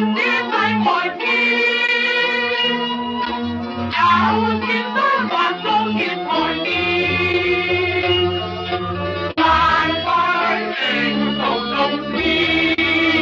上别再快进，要心的乱走进海底，站在人手中心，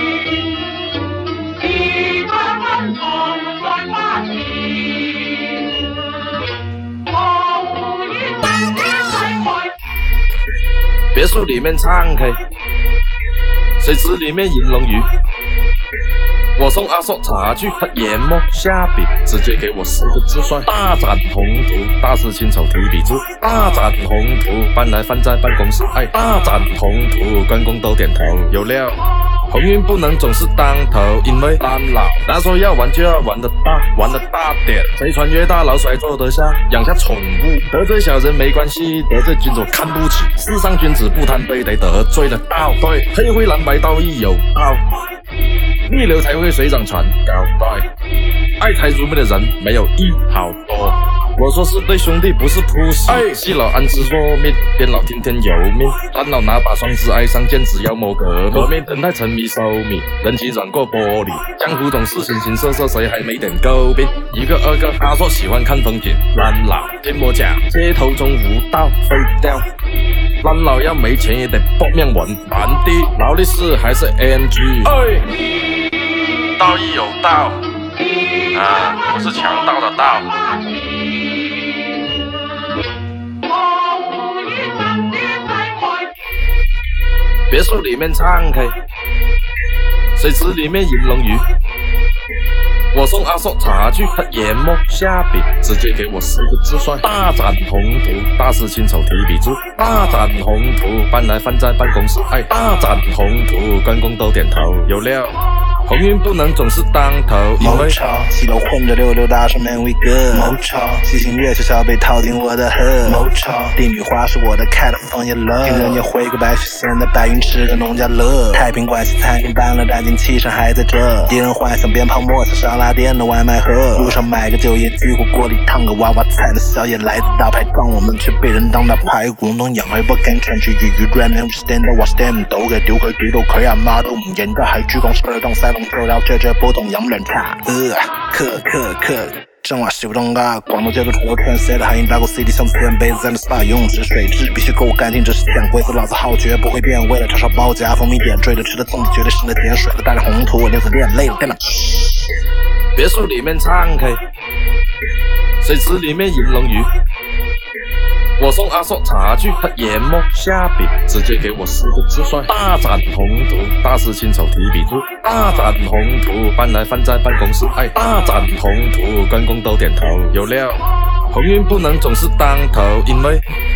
一个人从乱发起，毫无疑问别再快进。 别墅里面唱 K， 水池里面饮龙鱼。我送阿硕茶具，他研磨下笔，直接给我4个字帅：大展宏图。大事亲手提笔字，大展宏图，搬来放在办公室。哎，大展宏图，关公都点头。有料。鸿运不能总是当头，因为当老。他说要玩就要玩得大，玩得大点。谁穿越大牢谁坐得下？养下宠物，得罪小人没关系，得罪君主看不起。世上君子不贪杯，得得罪了道。对，黑灰蓝白道义有道，逆流才会水涨船高。对，爱财如命的人没有一好多。我说是对兄弟，不是扑死。细老安之若命，边老听天由命。单老拿把双子爱上剑，只要谋革命。等待沉迷收米，人情软过玻璃。江湖总是形形色色，谁还没点诟病？一个二个，他说喜欢看风景。烂老听我讲，街头中无道废掉。烂老要没钱也得搏命稳，难的劳力士还是 AMG。道义有道啊，不是强盗的盗。别墅里面唱 K， 水池里面饮龙鱼。我送阿硕茶具，他研磨下笔，直接给我4个字帅：大展宏图。大事亲手提笔字，大展宏图，搬来放在办公室。哎，大展宏图，关公都点头。有料。鸿运不能总是当头，因为谋朝西楼混着溜溜大上面威哥。谋朝七星月悄悄被套进我的河。谋朝帝女花是我的开的枫叶乐，听人家回个白雪仙的白云吃着农家乐。太平关系餐厅搬了，但精气神还在这。敌人幻想鞭炮莫测沙拉店的外卖盒，路上买个酒也巨火锅里烫个娃娃菜的宵夜来自大排档，我们却被人当大排骨弄养儿不敢穿去鱼鱼软软 stand up 我 stand 都给丢佢幾多佢阿媽都唔認得，喺珠江水當西龍做到這波動飲涼茶。克正話小東啊，廣東街頭除了全塞的海印打過 CD 像自然杯子在那 SPA 用紙水質必須夠乾淨，這是潛規則，老子好絕不會變，為了炒燒包加蜂蜜點綴的吃的粽子絕對是那點水的帶着紅土，我流子練累了電腦。 別墅裡面唱 K， 水池裡面飲龍魚。我送阿硕茶具，他研磨下笔，直接给我4个字帅：大展宏图。大事亲手提笔字，大展宏图，搬来放在办公室。哎，大展宏图，关公都点头。有料。鸿运不能总是当头，因为